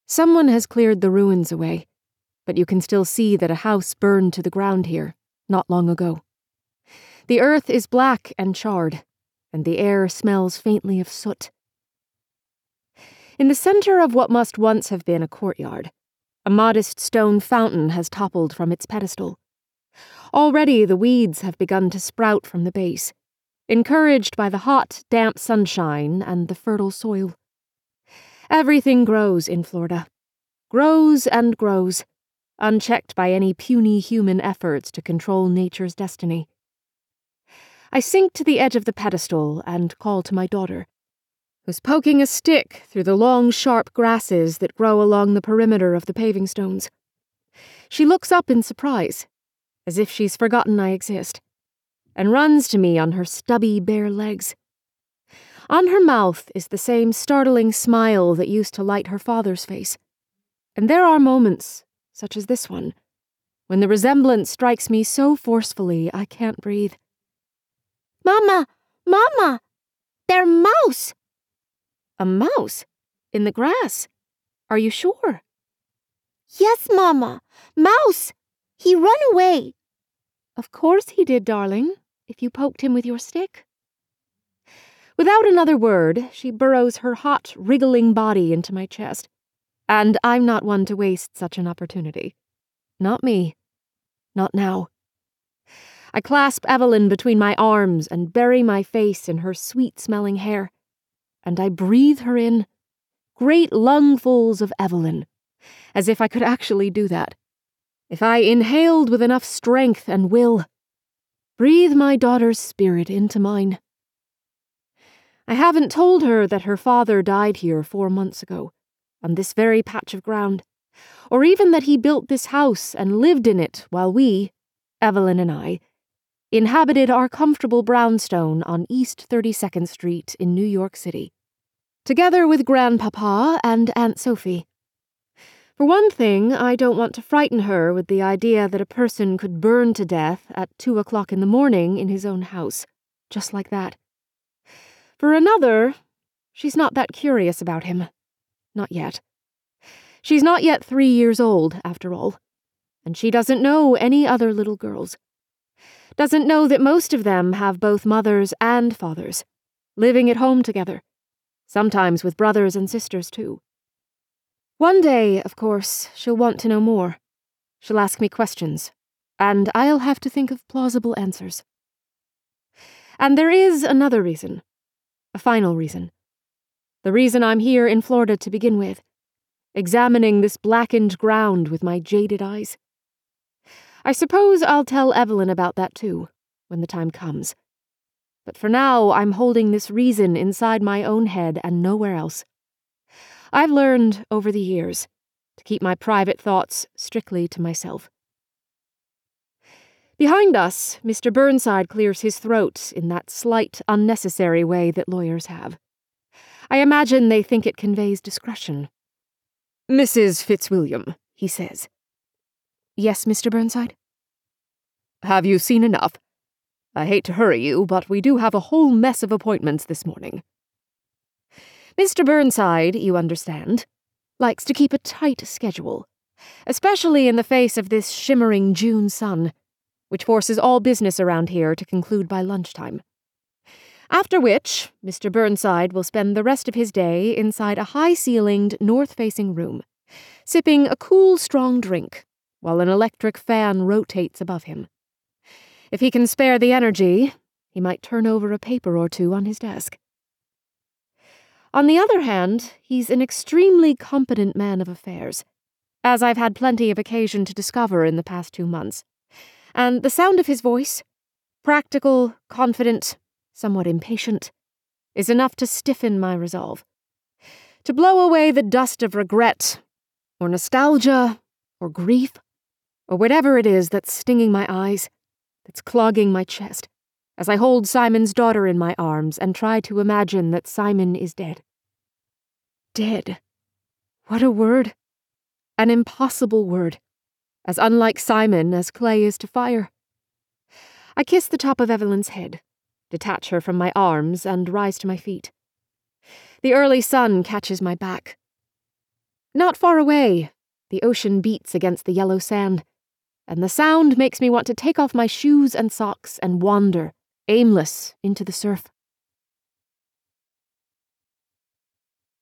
Someone has cleared the ruins away, but you can still see that a house burned to the ground here, not long ago. The earth is black and charred, and the air smells faintly of soot. In the center of what must once have been a courtyard, a modest stone fountain has toppled from its pedestal. Already the weeds have begun to sprout from the base, encouraged by the hot, damp sunshine and the fertile soil. Everything grows in Florida. Grows and grows, unchecked by any puny human efforts to control nature's destiny. I sink to the edge of the pedestal and call to my daughter, who's poking a stick through the long, sharp grasses that grow along the perimeter of the paving stones. She looks up in surprise, as if she's forgotten I exist, and runs to me on her stubby, bare legs. On her mouth is the same startling smile that used to light her father's face. And there are moments, such as this one, when the resemblance strikes me so forcefully I can't breathe. Mama! Mama! They're mouse! A mouse? In the grass? Are you sure? Yes, Mama. Mouse! He run away. Of course he did, darling, if you poked him with your stick. Without another word, she burrows her hot, wriggling body into my chest. And I'm not one to waste such an opportunity. Not me. Not now. I clasp Evelyn between my arms and bury my face in her sweet-smelling hair. And I breathe her in, great lungfuls of Evelyn, as if I could actually do that. If I inhaled with enough strength and will. Breathe my daughter's spirit into mine. I haven't told her that her father died here 4 months ago, on this very patch of ground, or even that he built this house and lived in it while we, Evelyn and I, inhabited our comfortable brownstone on East 32nd Street in New York City, together with Grandpapa and Aunt Sophie. For one thing, I don't want to frighten her with the idea that a person could burn to death at 2 o'clock in the morning in his own house, just like that. For another, she's not that curious about him. Not yet. She's not yet 3 years old, after all, and she doesn't know any other little girls. Doesn't know that most of them have both mothers and fathers, living at home together, sometimes with brothers and sisters too. One day, of course, she'll want to know more. She'll ask me questions, and I'll have to think of plausible answers. And there is another reason. A final reason. The reason I'm here in Florida to begin with, examining this blackened ground with my jaded eyes. I suppose I'll tell Evelyn about that too, when the time comes. But for now, I'm holding this reason inside my own head and nowhere else. I've learned, over the years, to keep my private thoughts strictly to myself. Behind us, Mr. Burnside clears his throat in that slight, unnecessary way that lawyers have. I imagine they think it conveys discretion. "Mrs. Fitzwilliam," he says. "Yes, Mr. Burnside?" "Have you seen enough? I hate to hurry you, but we do have a whole mess of appointments this morning." Mr. Burnside, you understand, likes to keep a tight schedule, especially in the face of this shimmering June sun, which forces all business around here to conclude by lunchtime. After which, Mr. Burnside will spend the rest of his day inside a high-ceilinged, north-facing room, sipping a cool, strong drink, while an electric fan rotates above him. If he can spare the energy, he might turn over a paper or two on his desk. On the other hand, he's an extremely competent man of affairs, as I've had plenty of occasion to discover in the past 2 months. And the sound of his voice, practical, confident, somewhat impatient, is enough to stiffen my resolve. To blow away the dust of regret, or nostalgia, or grief, or whatever it is that's stinging my eyes, that's clogging my chest, as I hold Simon's daughter in my arms and try to imagine that Simon is dead. Dead. What a word. An impossible word. As unlike Simon as clay is to fire. I kiss the top of Evelyn's head, detach her from my arms, and rise to my feet. The early sun catches my back. Not far away, the ocean beats against the yellow sand, and the sound makes me want to take off my shoes and socks and wander, aimless, into the surf.